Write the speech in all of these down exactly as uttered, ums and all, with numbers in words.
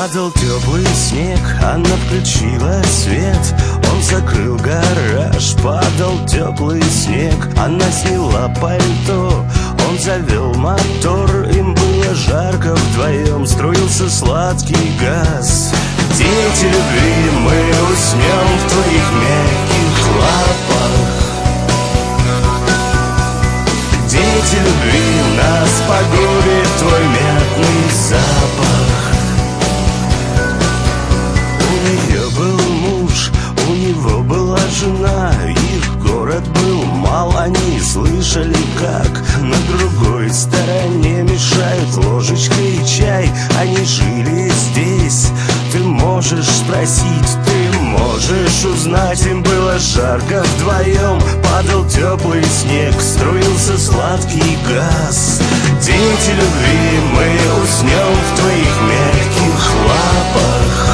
Падал теплый снег, она включила свет. Он закрыл гараж, падал теплый снег. Она сняла пальто, он завел мотор. Им было жарко вдвоем, струился сладкий газ. Дети любви, мы уснем в твоих мягких лапах. Дети любви, нас погубит твой мятный запах. У нее был муж, у него была жена. Их город был мал, они слышали, как на другой стороне мешают ложечкой чай. Они жили здесь, ты можешь спросить, ты можешь узнать. Им было жарко вдвоем, падал теплый снег, струился сладкий газ. Дети любви, мы уснем в твоих мягких лапах.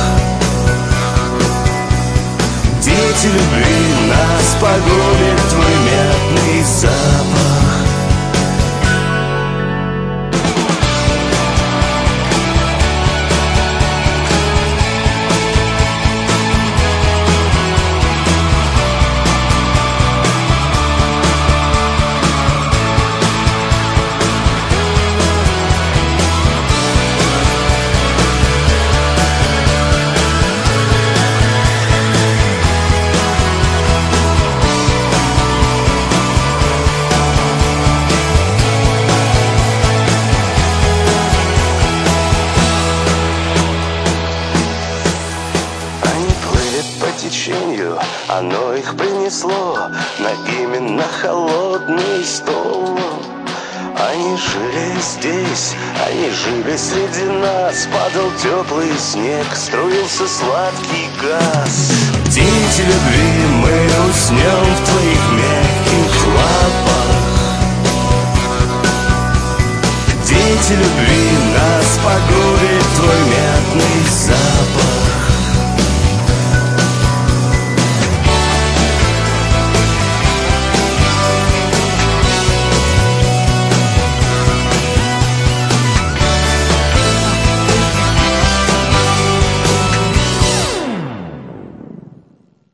Дети любви, нас погубит твой мятный запах. Оно их принесло на именно холодный стол. Они жили здесь, они жили среди нас. Падал теплый снег, струился сладкий газ. Дети любви, мы уснем в твоих мягких лапах. Дети любви, нас погубят